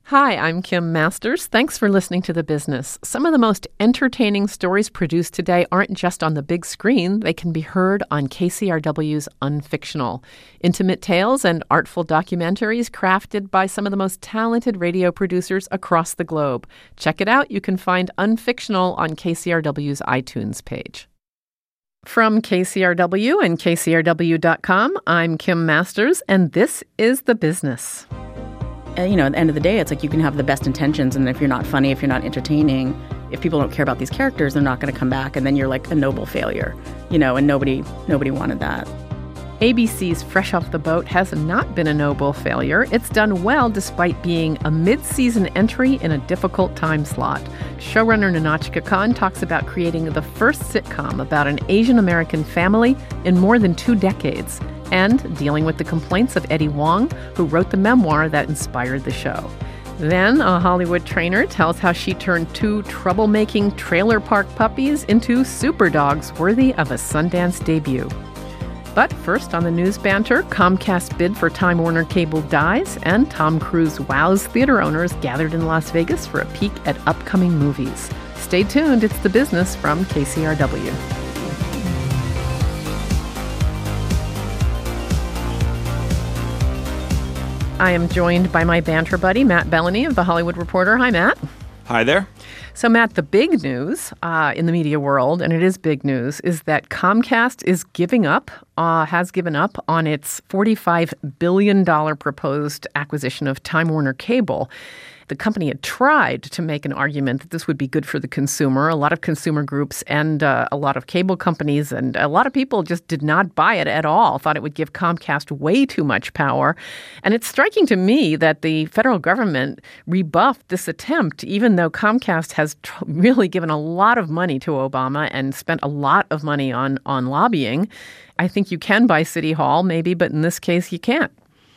Hi, I'm Kim Masters. Thanks for listening to The Business. Some of the most entertaining stories produced today aren't just on the big screen. They can be heard on KCRW's Unfictional. Intimate tales and artful documentaries crafted by some of the most talented radio producers across the globe. Check it out. You can find Unfictional on KCRW's iTunes page. From KCRW and KCRW.com, I'm Kim Masters, and this is The Business. At the end of the day, it's like you can have the best intentions, and if you're not funny, if you're not entertaining, if people don't care about these characters, they're not going to come back, and then you're like a noble failure, and nobody wanted that. ABC's Fresh Off the Boat has not been a noble failure. It's done well despite being a mid-season entry in a difficult time slot. Showrunner Nahnatchka Khan talks about creating the first sitcom about an Asian American family in more than 2 decades, and dealing with the complaints of Eddie Huang, who wrote the memoir that inspired the show. Then, a Hollywood trainer tells how she turned 2 troublemaking trailer park puppies into super dogs worthy of a Sundance debut. But first on the news banter, Comcast bid for Time Warner Cable dies, and Tom Cruise wows theater owners gathered in Las Vegas for a peek at upcoming movies. Stay tuned, it's The Business from KCRW. I am joined by my banter buddy, Matt Bellany of The Hollywood Reporter. Hi, Matt. Hi there. So, Matt, the big news in the media world, and it is big news, is that Comcast is has given up on its $45 billion proposed acquisition of Time Warner Cable. The company had tried to make an argument that this would be good for the consumer. A lot of consumer groups and a lot of cable companies and a lot of people just did not buy it at all, thought it would give Comcast way too much power. And it's striking to me that the federal government rebuffed this attempt, even though Comcast has really given a lot of money to Obama and spent a lot of money on lobbying. I think you can buy City Hall, maybe, but in this case, you can't.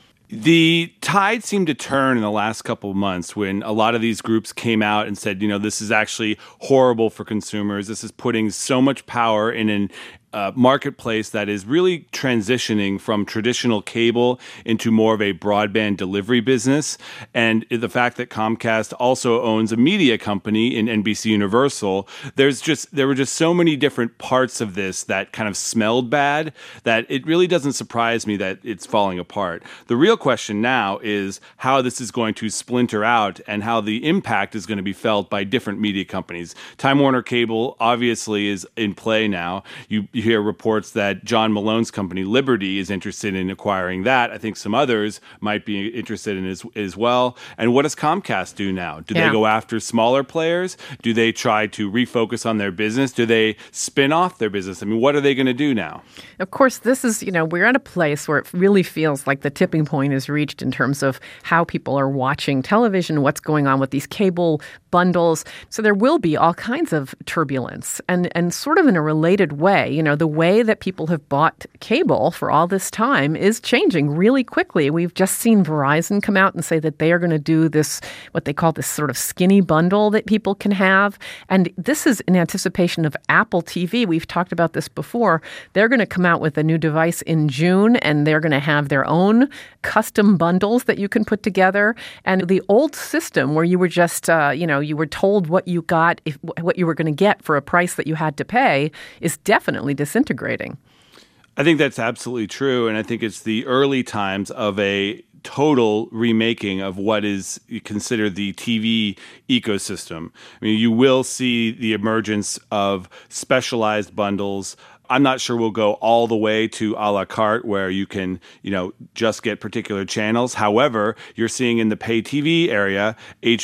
The tide seemed to turn in the last couple of months when a lot of these groups came out and said, this is actually horrible for consumers. This is putting so much power in an marketplace that is really transitioning from traditional cable into more of a broadband delivery business. And the fact that Comcast also owns a media company in NBC Universal, there were just so many different parts of this that kind of smelled bad that it really doesn't surprise me that it's falling apart. The real question now is how this is going to splinter out and how the impact is going to be felt by different media companies. Time Warner Cable obviously is in play now. You hear reports that John Malone's company, Liberty, is interested in acquiring that. I think some others might be interested in as well. And what does Comcast do now? Do they go after smaller players? Do they try to refocus on their business? Do they spin off their business? I mean, what are they going to do now? Of course, this is, we're at a place where it really feels like the tipping point is reached in terms of how people are watching television, what's going on with these cable bundles. So there will be all kinds of turbulence. And sort of in a related way, the way that people have bought cable for all this time is changing really quickly. We've just seen Verizon come out and say that they are going to do this, what they call this sort of skinny bundle that people can have. And this is in anticipation of Apple TV. We've talked about this before. They're going to come out with a new device in June, and they're going to have their own custom bundles that you can put together. And the old system where you were just, you were told what you got, what you were going to get for a price that you had to pay is definitely disintegrating. I think that's absolutely true. And I think it's the early times of a total remaking of what is considered the TV ecosystem. I mean, you will see the emergence of specialized bundles. I'm not sure we'll go all the way to a la carte where you can, just get particular channels. However, you're seeing in the pay TV area,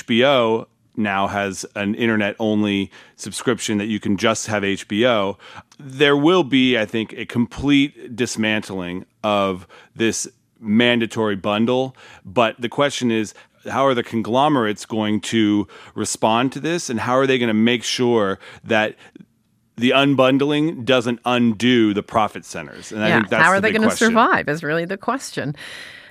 HBO now has an internet-only subscription that you can just have HBO. There will be, I think, a complete dismantling of this mandatory bundle. But the question is, how are the conglomerates going to respond to this? And how are they going to make sure that the unbundling doesn't undo the profit centers? And I think that's how are the they big going to question. survive is really the question.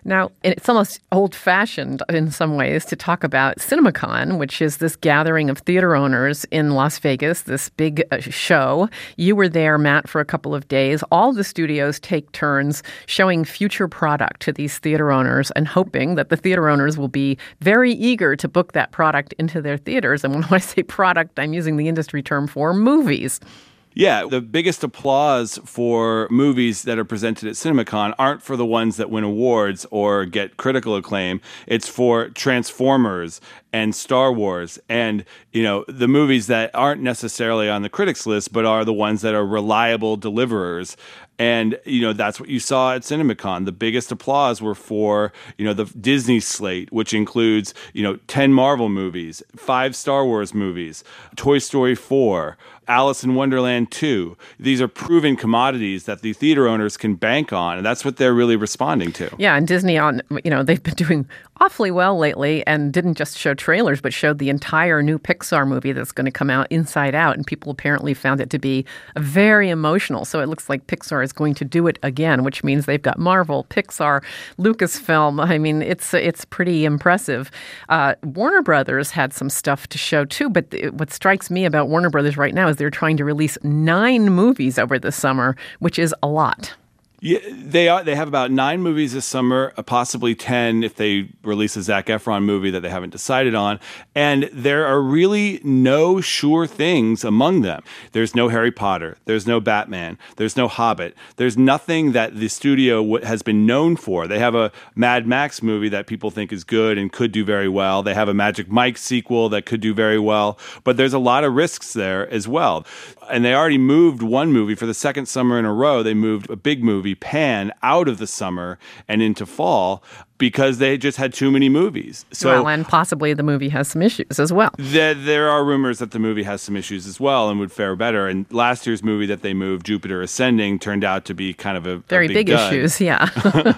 Now, it's almost old-fashioned in some ways to talk about CinemaCon, which is this gathering of theater owners in Las Vegas, this big show. You were there, Matt, for a couple of days. All the studios take turns showing future product to these theater owners and hoping that the theater owners will be very eager to book that product into their theaters. And when I say product, I'm using the industry term for movies. Yeah, the biggest applause for movies that are presented at CinemaCon aren't for the ones that win awards or get critical acclaim. It's for Transformers and Star Wars and, the movies that aren't necessarily on the critics list, but are the ones that are reliable deliverers. And, that's what you saw at CinemaCon. The biggest applause were for, the Disney slate, which includes, 10 Marvel movies, 5 Star Wars movies, Toy Story 4, Alice in Wonderland 2. These are proven commodities that the theater owners can bank on, and that's what they're really responding to. Yeah, and Disney, they've been doing awfully well lately and didn't just show trailers, but showed the entire new Pixar movie that's going to come out, Inside Out, and people apparently found it to be very emotional. So it looks like Pixar is going to do it again, which means they've got Marvel, Pixar, Lucasfilm. I mean, it's pretty impressive. Warner Brothers had some stuff to show too, but what strikes me about Warner Brothers right now is they're trying to release 9 movies over the summer, which is a lot. Yeah, they are. They have about 9 movies this summer, possibly 10 if they release a Zac Efron movie that they haven't decided on. And there are really no sure things among them. There's no Harry Potter. There's no Batman. There's no Hobbit. There's nothing that the studio has been known for. They have a Mad Max movie that people think is good and could do very well. They have a Magic Mike sequel that could do very well. But there's a lot of risks there as well. And they already moved one movie for the second summer in a row. They moved a big movie, Pan, out of the summer and into fall because they just had too many movies. So, and possibly the movie has some issues as well. There are rumors that the movie has some issues as well and would fare better. And last year's movie that they moved, Jupiter Ascending, turned out to be kind of a very big dud. Issues, yeah.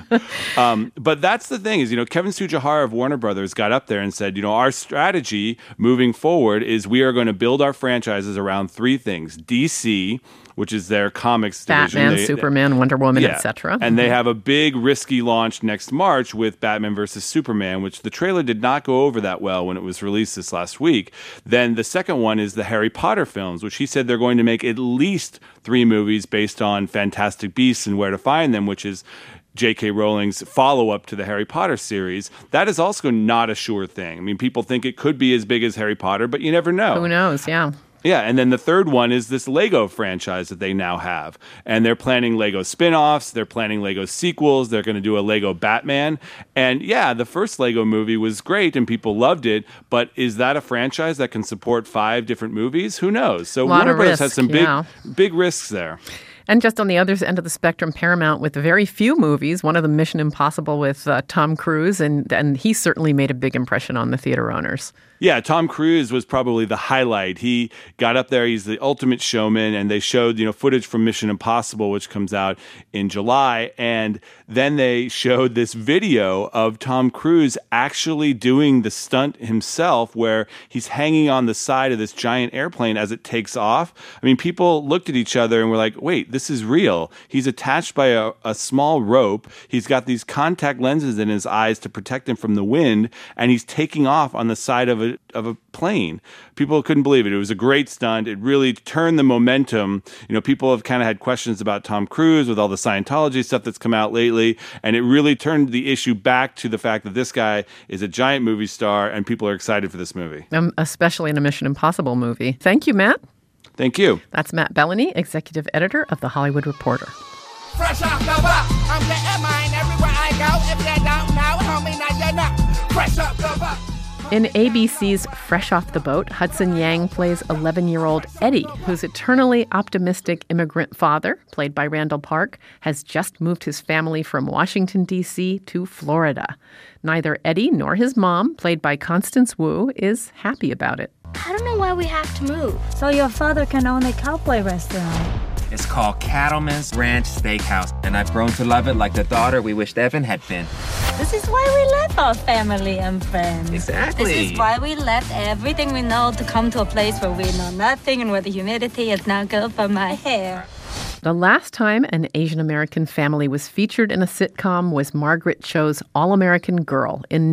But that's the thing is, Kevin Tsujihara of Warner Brothers got up there and said, our strategy moving forward is we are going to build our franchises around 3 things. DC, which is their comics division. Batman, Superman, Wonder Woman, etc. And they have a big risky launch next March with Batman versus Superman, which the trailer did not go over that well when it was released this last week. Then the second one is the Harry Potter films, which he said they're going to make at least 3 movies based on Fantastic Beasts and Where to Find Them, which is J.K. Rowling's follow-up to the Harry Potter series. That is also not a sure thing. I mean, people think it could be as big as Harry Potter, but you never know. Who knows, yeah. Yeah, and then the third one is this Lego franchise that they now have. And they're planning Lego spin-offs, they're planning Lego sequels, they're going to do a Lego Batman. And yeah, the first Lego movie was great and people loved it, but is that a franchise that can support 5 different movies? Who knows? So Warner Bros. Has some big risks there. And just on the other end of the spectrum, Paramount with very few movies, one of them Mission Impossible with Tom Cruise, and he certainly made a big impression on the theater owners. Yeah, Tom Cruise was probably the highlight. He got up there. He's the ultimate showman, and they showed, footage from Mission Impossible, which comes out in July. And then they showed this video of Tom Cruise actually doing the stunt himself, where he's hanging on the side of this giant airplane as it takes off. I mean, people looked at each other and were like, wait, this is real. He's attached by a small rope. He's got these contact lenses in his eyes to protect him from the wind, and he's taking off on the side of a plane. People couldn't believe it. It was a great stunt. It really turned the momentum. People have kind of had questions about Tom Cruise with all the Scientology stuff that's come out lately, and it really turned the issue back to the fact that this guy is a giant movie star, and people are excited for this movie. Especially in a Mission Impossible movie. Thank you, Matt. Thank you. That's Matt Bellany, executive editor of The Hollywood Reporter. Fresh off the boat, I'm getting mine everywhere I go. If you don't know, homie, now you know. Fresh off the boat. In ABC's Fresh Off the Boat, Hudson Yang plays 11-year-old Eddie, whose eternally optimistic immigrant father, played by Randall Park, has just moved his family from Washington, D.C. to Florida. Neither Eddie nor his mom, played by Constance Wu, is happy about it. I don't know why we have to move. So your father can own a cowboy restaurant. It's called Cattleman's Ranch Steakhouse, and I've grown to love it like the daughter we wished Evan had been. This is why we left our family and friends. Exactly. This is why we left everything we know to come to a place where we know nothing and where the humidity is not good for my hair. The last time an Asian American family was featured in a sitcom was Margaret Cho's All-American Girl in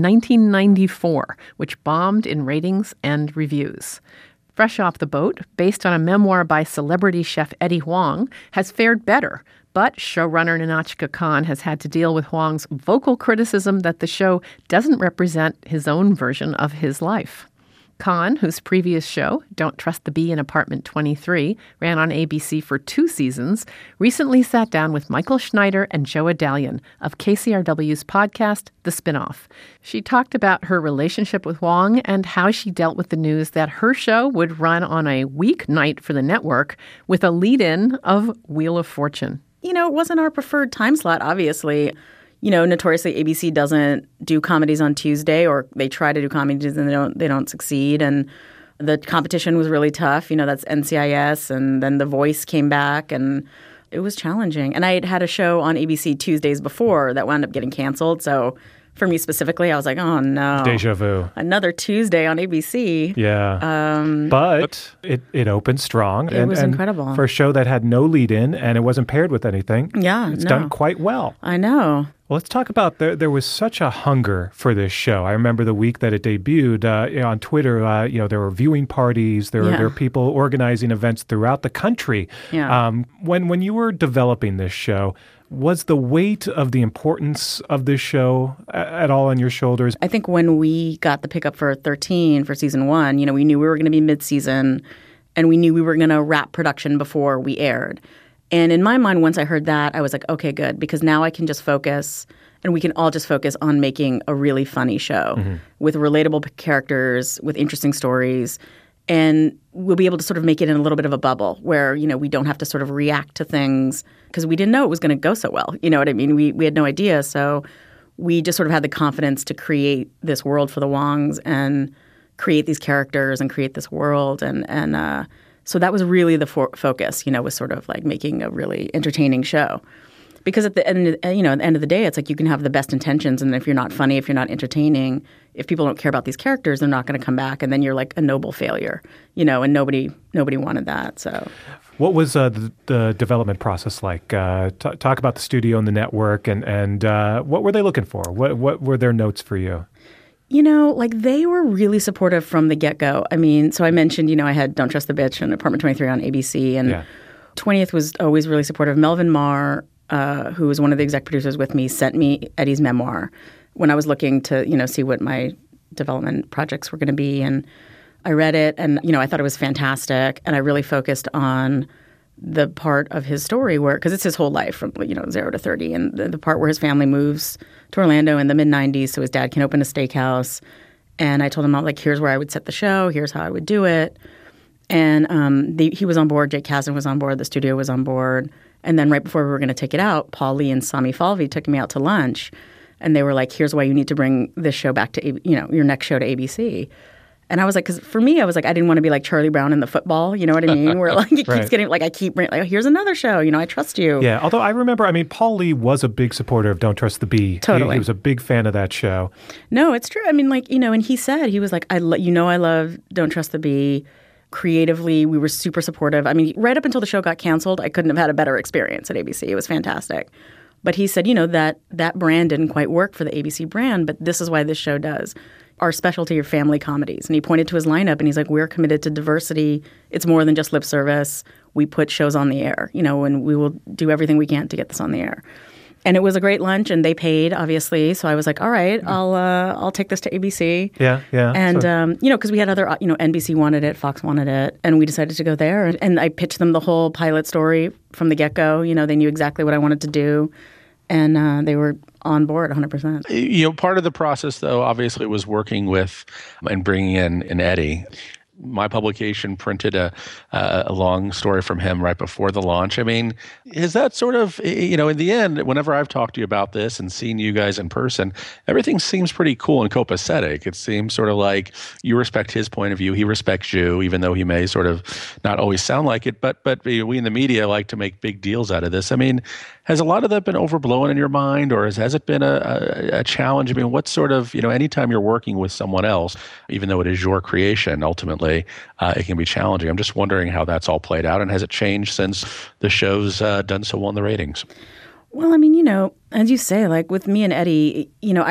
1994, which bombed in ratings and reviews. Fresh Off the Boat, based on a memoir by celebrity chef Eddie Huang, has fared better. But showrunner Nahnatchka Khan has had to deal with Huang's vocal criticism that the show doesn't represent his own version of his life. Khan, whose previous show, Don't Trust the Bee in Apartment 23, ran on ABC for 2 seasons, recently sat down with Michael Schneider and Joe Adalian of KCRW's podcast, The Spinoff. She talked about her relationship with Huang and how she dealt with the news that her show would run on a weeknight for the network with a lead-in of Wheel of Fortune. You know, it wasn't our preferred time slot, obviously. You know, notoriously ABC doesn't do comedies on Tuesday, or they try to do comedies and they don't succeed. And the competition was really tough. You know, that's NCIS, and then The Voice came back, and it was challenging. And I had a show on ABC Tuesdays before that wound up getting canceled. So for me specifically, I was like, oh no. Deja vu. Another Tuesday on ABC. Yeah. But it opened strong. It was incredible. For a show that had no lead-in and it wasn't paired with anything, it's done quite well. I know. Well, let's talk about there was such a hunger for this show. I remember the week that it debuted on Twitter. There were viewing parties. There were people organizing events throughout the country. Yeah. When you were developing this show, was the weight of the importance of this show at all on your shoulders? I think when we got the pickup for 13 for season 1, we knew we were going to be mid-season, and we knew we were going to wrap production before we aired. And in my mind, once I heard that, I was like, okay, good, because now I can just focus, and we can all just focus on making a really funny show with relatable characters, with interesting stories, and we'll be able to sort of make it in a little bit of a bubble where, we don't have to sort of react to things because we didn't know it was going to go so well. You know what I mean? We had no idea. So we just sort of had the confidence to create this world for the Huangs and create these characters and create this world. And so that was really the focus, was sort of like making a really entertaining show. Because at the end, at the end of the day, it's like you can have the best intentions, and if you're not funny, if you're not entertaining, if people don't care about these characters, they're not going to come back, and then you're like a noble failure, and nobody wanted that. So, what was the development process like? Talk about the studio and the network, and what were they looking for? What were their notes for you? They were really supportive from the get-go. I mean, so I mentioned, I had Don't Trust the Bitch and Apartment 23 on ABC, and 20th was always really supportive. Melvin Marr, who was one of the exec producers with me, sent me Eddie's memoir when I was looking to, see what my development projects were going to be. And I read it, and, I thought it was fantastic. And I really focused on the part of his story where, because it's his whole life from, 0 to 30. And the part where his family moves to Orlando in the mid-90s so his dad can open a steakhouse. And I told him, here's where I would set the show. Here's how I would do it. And he was on board. Jake Kasdan was on board. The studio was on board. And then right before we were going to take it out, Paul Lee and Sami Falvi took me out to lunch. And they were like, here's why you need to bring this show back to, your next show to ABC. And I was like, because for me, I was like, I didn't want to be like Charlie Brown in the football. You know what I mean? Where it keeps getting, here's another show. I trust you. Yeah. Although I remember, Paul Lee was a big supporter of Don't Trust the Bee. Totally. He was a big fan of that show. No, it's true. And he said, he was like, I love Don't Trust the Bee. Creatively, we were super supportive. Right up until the show got canceled, I couldn't have had a better experience at ABC. It was fantastic. But he said, that brand didn't quite work for the ABC brand, but this is why this show does. Our specialty are family comedies. And he pointed to his lineup, and he's like, we're committed to diversity. It's more than just lip service. We put shows on the air, and we will do everything we can to get this on the air. And it was a great lunch, and they paid, obviously. So I was like, all right, I'll take this to ABC. Yeah. And, because we had other, NBC wanted it, Fox wanted it, and we decided to go there. And I pitched them the whole pilot story from the get-go. They knew exactly what I wanted to do. And they were on board 100%. Part of the process, though, obviously was working with and bringing in Eddie. My publication printed a long story from him right before the launch. Is that sort of, in the end, whenever I've talked to you about this and seen you guys in person, everything seems pretty cool and copacetic. It seems sort of like you respect his point of view, he respects you, even though he may sort of not always sound like it. But we in the media like to make big deals out of this. Has a lot of that been overblown in your mind, or has it been a challenge? What sort of, anytime you're working with someone else, even though it is your creation ultimately, obviously it can be challenging. I'm just wondering how that's all played out, and has it changed since the show's done so well in the ratings? Well, I mean, as you say, like with me and Eddie,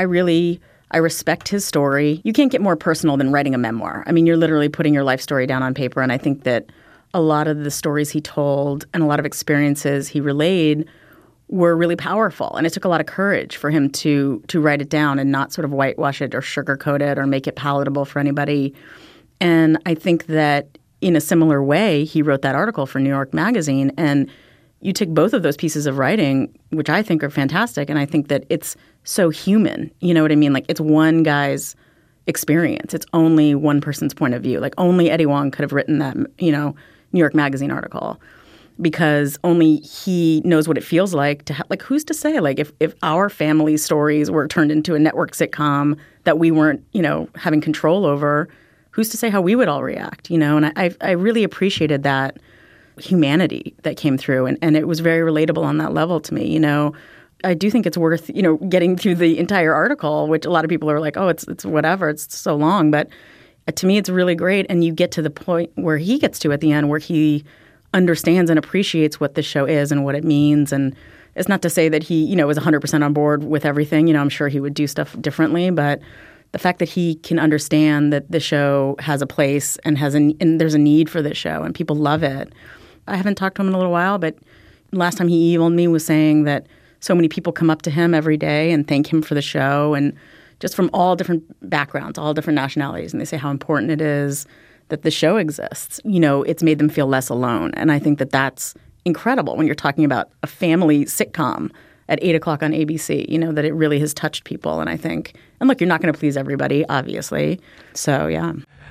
I respect his story. You can't get more personal than writing a memoir. I mean, you're literally putting your life story down on paper, and I think that a lot of the stories he told and a lot of experiences he relayed were really powerful. And it took a lot of courage for him to write it down and not sort of whitewash it or sugarcoat it or make it palatable for anybody. And I think that in a similar way, he wrote that article for New York Magazine. And you take both of those pieces of writing, which I think are fantastic, and I think that it's so human. You know what I mean? Like, it's one guy's experience. It's only one person's point of view. Like, only Eddie Huang could have written that, New York Magazine article, because only he knows what it feels like to like, who's to say, like, if our family stories were turned into a network sitcom that we weren't, having control over, who's to say how we would all react, And I really appreciated that humanity that came through, and it was very relatable on that level to me, I do think it's worth, getting through the entire article, which a lot of people are like, oh, it's whatever, it's so long, but to me, it's really great. And you get to the point where he gets to at the end, where he understands and appreciates what this show is and what it means. And it's not to say that he, is 100% on board with everything. I'm sure he would do stuff differently. But the fact that he can understand that the show has a place and and there's a need for this show and people love it. I haven't talked to him in a little while, but last time he emailed me was saying that so many people come up to him every day and thank him for the show, and just from all different backgrounds, all different nationalities. And they say how important it is that the show exists. It's made them feel less alone. And I think that that's incredible when you're talking about a family sitcom at 8 o'clock on ABC, that it really has touched people. And I think, and look, you're not going to please everybody, obviously. So, yeah.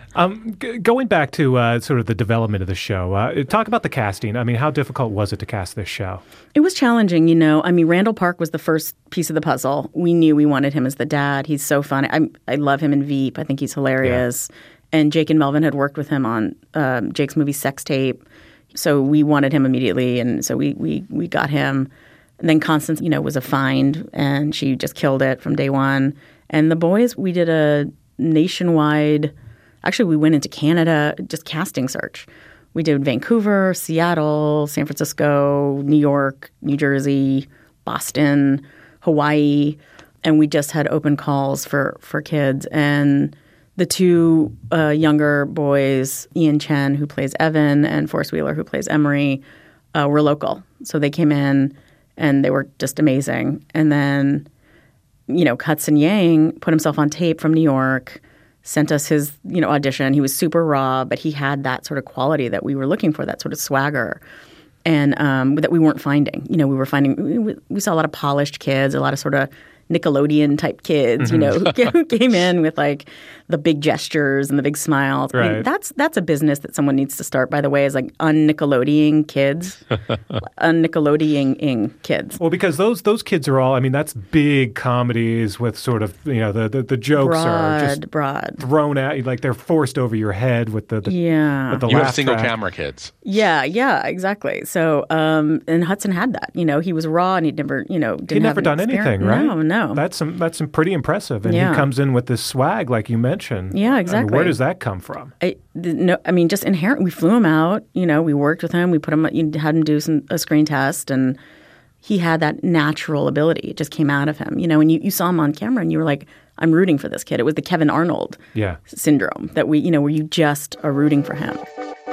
Going back to sort of the development of the show, talk about the casting. I mean, how difficult was it to cast this show? It was challenging, I mean, Randall Park was the first piece of the puzzle. We knew we wanted him as the dad. He's so funny. I love him in Veep. I think he's hilarious. Yeah. And Jake and Melvin had worked with him on Jake's movie Sex Tape. So we wanted him immediately, and so we got him. And then Constance, was a find, and she just killed it from day one. And the boys, we did a nationwide... Actually, we went into Canada, just casting search. We did Vancouver, Seattle, San Francisco, New York, New Jersey, Boston, Hawaii, and we just had open calls for kids. And the two younger boys, Ian Chen, who plays Evan, and Forrest Wheeler, who plays Emery, were local. So they came in, and they were just amazing. And then, Hudson Yang put himself on tape from New York, sent us his, audition. He was super raw, but he had that sort of quality that we were looking for, that sort of swagger, and that we weren't finding. We saw a lot of polished kids, a lot of sort of Nickelodeon type kids, who came in with like the big gestures and the big smiles. Right. I mean, that's a business that someone needs to start, by the way, is like un-Nickelodeon kids, un-Nickelodeon kids. Well, because those kids are all, I mean, that's big comedies with sort of, the jokes are just broad thrown at you, like they're forced over your head with the yeah. With the you have laugh single track. camera kids. Yeah, exactly. So, and Hudson had that. He was raw, and he'd never, didn't He'd never have done anything, right? No. That's some pretty impressive, and Yeah. he comes in with this swag, like you mentioned. Yeah, exactly. I mean, where does that come from? Just inherent. We flew him out. We worked with him. We put him. Had him do a screen test, and he had that natural ability. It just came out of him. And you saw him on camera, and you were like, "I'm rooting for this kid." It was the Kevin Arnold syndrome that where you just are rooting for him.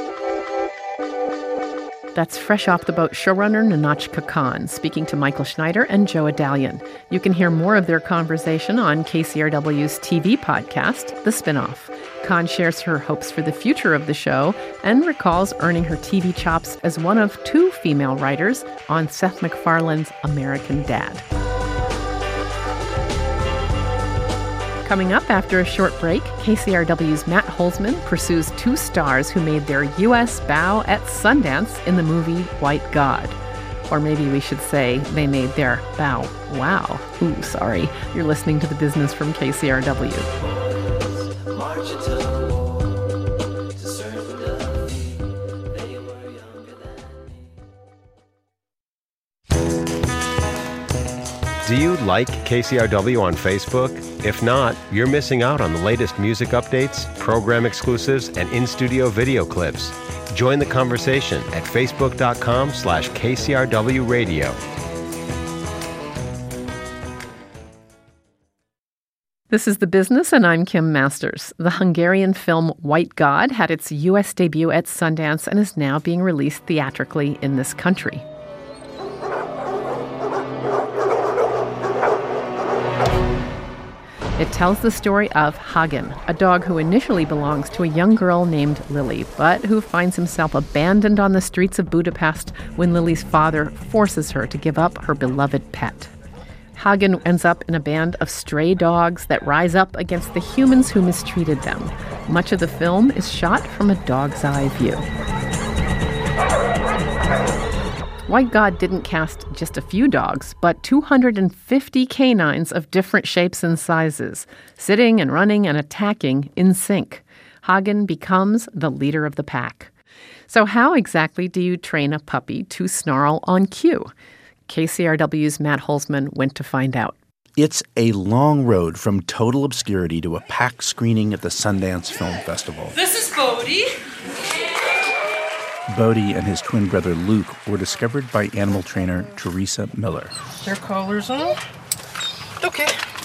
That's Fresh Off the Boat showrunner Nahnatchka Khan speaking to Michael Schneider and Joe Adalian. You can hear more of their conversation on KCRW's TV podcast, The Spinoff. Khan shares her hopes for the future of the show and recalls earning her TV chops as one of 2 female writers on Seth MacFarlane's American Dad. Coming up after a short break, KCRW's Matt Holzman pursues 2 stars who made their U.S. bow at Sundance in the movie White God. Or maybe we should say they made their bow wow. Ooh, sorry. You're listening to The Business from KCRW. Do you like KCRW on Facebook? If not, you're missing out on the latest music updates, program exclusives, and in-studio video clips. Join the conversation at facebook.com/KCRW Radio. This is The Business, and I'm Kim Masters. The Hungarian film White God had its U.S. debut at Sundance and is now being released theatrically in this country. It tells the story of Hagen, a dog who initially belongs to a young girl named Lily, but who finds himself abandoned on the streets of Budapest when Lily's father forces her to give up her beloved pet. Hagen ends up in a band of stray dogs that rise up against the humans who mistreated them. Much of the film is shot from a dog's eye view. White God didn't cast just a few dogs, but 250 canines of different shapes and sizes, sitting and running and attacking in sync. Hagen becomes the leader of the pack. So how exactly do you train a puppy to snarl on cue? KCRW's Matt Holzman went to find out. It's a long road from total obscurity to a packed screening at the Sundance Film Festival. This is Bodhi. Bodhi and his twin brother Luke were discovered by animal trainer Teresa Miller. Their collars on. Okay.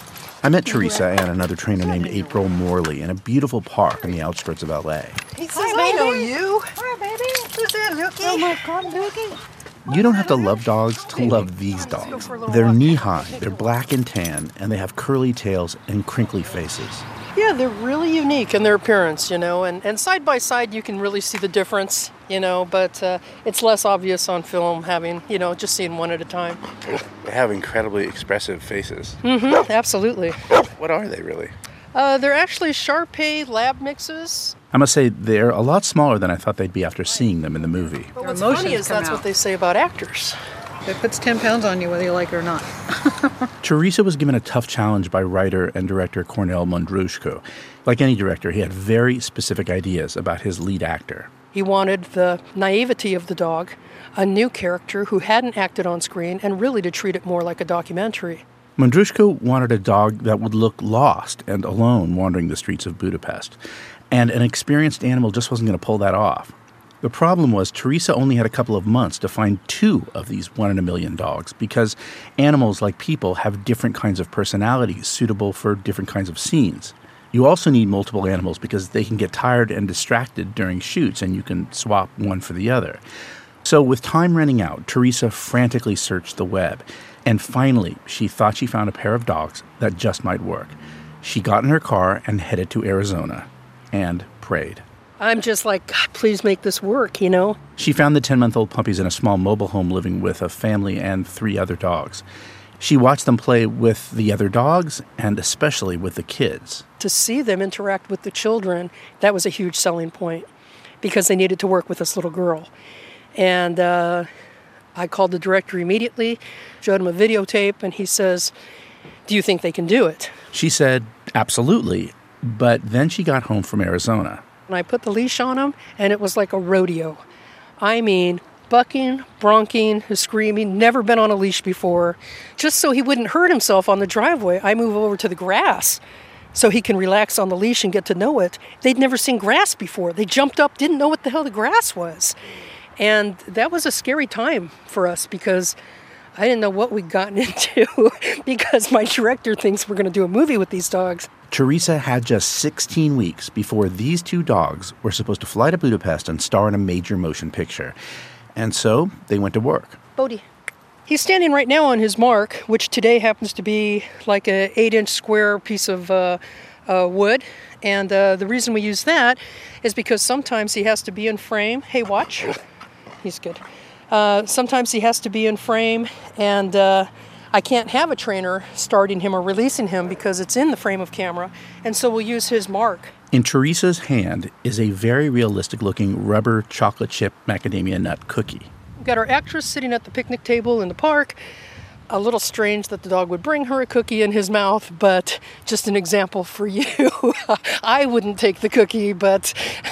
I met Teresa and another trainer named April Morley in a beautiful park on the outskirts of L.A. He says, I know you. Hi, baby. Who's that, Lukey? Oh, my God, Lukey. You don't have to love dogs to love these dogs. They're knee-high, they're black and tan, and they have curly tails and crinkly faces. Yeah, they're really unique in their appearance, and side by side you can really see the difference, but it's less obvious on film having, just seeing one at a time. They have incredibly expressive faces. Mm-hmm, absolutely. What are they really? They're actually Shar-Pei lab mixes. I must say, they're a lot smaller than I thought they'd be after seeing them in the movie. But what's funny is that's what they say about actors. It puts 10 pounds on you whether you like it or not. Teresa was given a tough challenge by writer and director Cornel Mundrushko. Like any director, he had very specific ideas about his lead actor. He wanted the naivety of the dog, a new character who hadn't acted on screen, and really to treat it more like a documentary. Mundrushko wanted a dog that would look lost and alone wandering the streets of Budapest. And an experienced animal just wasn't going to pull that off. The problem was Teresa only had a couple of months to find 2 of these 1 in a million dogs because animals, like people, have different kinds of personalities suitable for different kinds of scenes. You also need multiple animals because they can get tired and distracted during shoots, and you can swap one for the other. So with time running out, Teresa frantically searched the web. And finally, she thought she found a pair of dogs that just might work. She got in her car and headed to Arizona and prayed. I'm just like, God, please make this work, She found the 10-month-old puppies in a small mobile home living with a family and 3 other dogs. She watched them play with the other dogs and especially with the kids. To see them interact with the children, that was a huge selling point because they needed to work with this little girl. And I called the director immediately, showed him a videotape, and he says, do you think they can do it? She said, absolutely. But then she got home from Arizona. And I put the leash on him, and it was like a rodeo. I mean, bucking, bronking, screaming, never been on a leash before. Just so he wouldn't hurt himself on the driveway, I move over to the grass so he can relax on the leash and get to know it. They'd never seen grass before. They jumped up, didn't know what the hell the grass was. And that was a scary time for us because I didn't know what we'd gotten into because my director thinks we're going to do a movie with these dogs. Teresa had just 16 weeks before these 2 dogs were supposed to fly to Budapest and star in a major motion picture. And so they went to work. Bodhi. He's standing right now on his mark, which today happens to be like an 8-inch square piece of wood. And the reason we use that is because sometimes he has to be in frame. Hey, watch. He's good. Sometimes he has to be in frame, and I can't have a trainer starting him or releasing him because it's in the frame of camera, and so we'll use his mark. In Teresa's hand is a very realistic-looking rubber chocolate chip macadamia nut cookie. We've got our actress sitting at the picnic table in the park. A little strange that the dog would bring her a cookie in his mouth, but just an example for you. I wouldn't take the cookie, but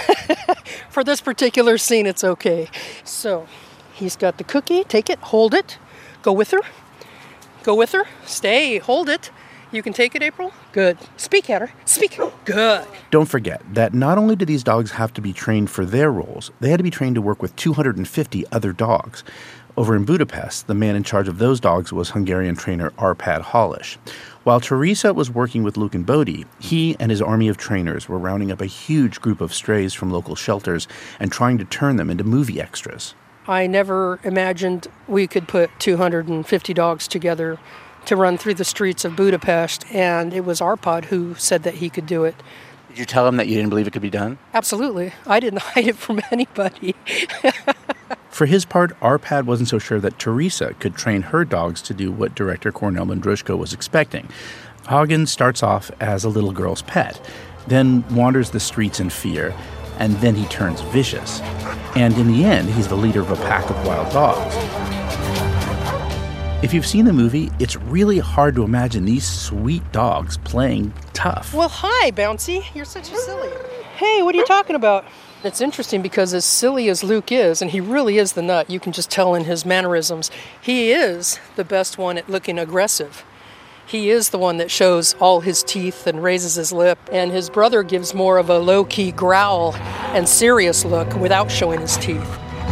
for this particular scene, it's okay. So he's got the cookie. Take it, hold it, go with her. Go with her. Stay. Hold it. You can take it, April? Good. Speak at her. Speak. Good. Don't forget that not only did these dogs have to be trained for their roles, they had to be trained to work with 250 other dogs. Over in Budapest, the man in charge of those dogs was Hungarian trainer Arpad Halish. While Teresa was working with Luke and Bodhi, he and his army of trainers were rounding up a huge group of strays from local shelters and trying to turn them into movie extras. I never imagined we could put 250 dogs together to run through the streets of Budapest, and it was Arpad who said that he could do it. Did you tell him that you didn't believe it could be done? Absolutely. I didn't hide it from anybody. For his part, Arpad wasn't so sure that Teresa could train her dogs to do what director Cornel Mandrushko was expecting. Hagen starts off as a little girl's pet, then wanders the streets in fear, and then he turns vicious. And in the end, he's the leader of a pack of wild dogs. If you've seen the movie, it's really hard to imagine these sweet dogs playing tough. Well, hi, Bouncy. You're such a silly. Hey, what are you talking about? It's interesting because as silly as Luke is, and he really is the nut, you can just tell in his mannerisms, he is the best one at looking aggressive. He is the one that shows all his teeth and raises his lip, and his brother gives more of a low-key growl and serious look without showing his teeth.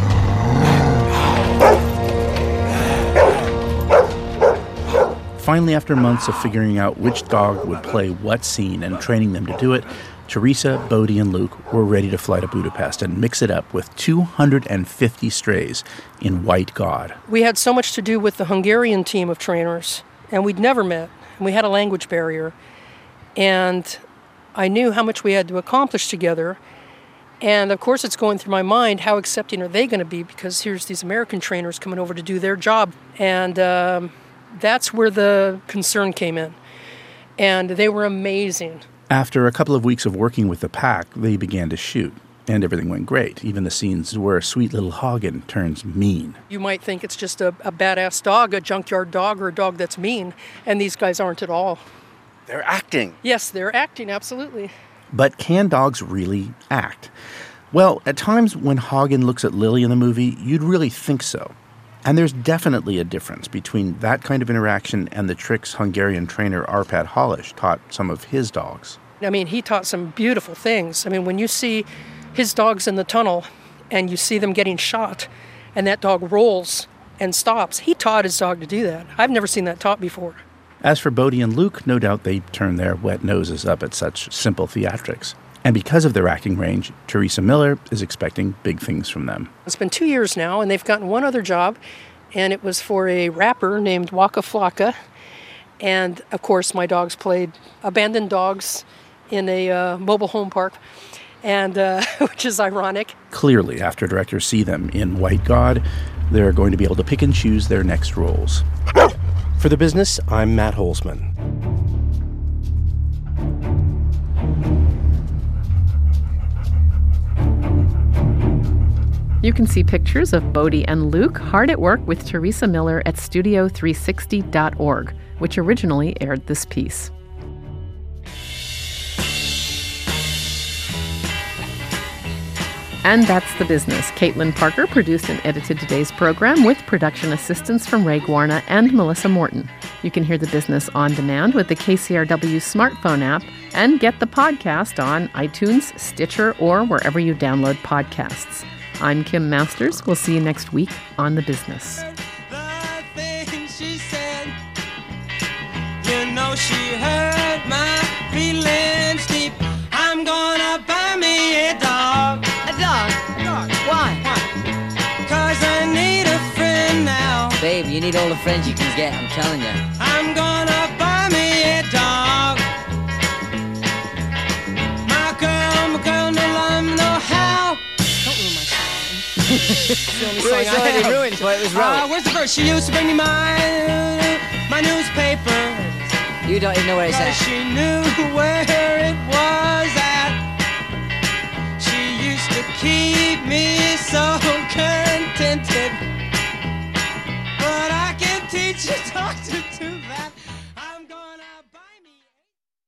Finally, after months of figuring out which dog would play what scene and training them to do it, Teresa, Bodhi, and Luke were ready to fly to Budapest and mix it up with 250 strays in White God. We had so much to do with the Hungarian team of trainers, and we'd never met, and we had a language barrier. And I knew how much we had to accomplish together. And of course, it's going through my mind, how accepting are they going to be? Because here's these American trainers coming over to do their job. And that's where the concern came in. And they were amazing. After a couple of weeks of working with the pack, they began to shoot. And everything went great, even the scenes where sweet little Hagen turns mean. You might think it's just a badass dog, a junkyard dog, or a dog that's mean. And these guys aren't at all. They're acting. Yes, they're acting, absolutely. But can dogs really act? Well, at times when Hagen looks at Lily in the movie, you'd really think so. And there's definitely a difference between that kind of interaction and the tricks Hungarian trainer Arpad Halish taught some of his dogs. I mean, he taught some beautiful things. I mean, when you see his dogs in the tunnel and you see them getting shot and that dog rolls and stops, he taught his dog to do that. I've never seen that taught before. As for Bodhi and Luke, no doubt they turn their wet noses up at such simple theatrics. And because of their acting range, Teresa Miller is expecting big things from them. It's been 2 years now, and they've gotten one other job, and it was for a rapper named Waka Flocka. And, of course, my dogs played abandoned dogs in a mobile home park, and which is ironic. Clearly, after directors see them in White God, they're going to be able to pick and choose their next roles. For The Business, I'm Matt Holzman. You can see pictures of Bodhi and Luke hard at work with Teresa Miller at studio360.org, which originally aired this piece. And that's The Business. Caitlin Parker produced and edited today's program with production assistance from Ray Guarna and Melissa Morton. You can hear The Business on demand with the KCRW smartphone app and get the podcast on iTunes, Stitcher, or wherever you download podcasts. I'm Kim Masters. We'll see you next week on The Business. The thing she said, you know she hurt my feelings deep. I'm gonna buy me a dog. A dog? A dog? Why? 'Cause I need a friend now. Babe, you need all the friends you can get, I'm telling you. I'm gonna buy me a dog. My girl, no love, no how. Don't ruin my song. It's the only song I have. Ruined, but it was wrong. Where's the verse? She used to bring me my newspaper. You don't even know what I said. She knew where it was at. She used to keep me so contented. But I can teach you to